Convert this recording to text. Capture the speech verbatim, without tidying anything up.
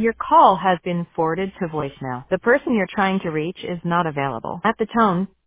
Your call has been forwarded to voicemail. The person you're trying to reach is not available. At the tone,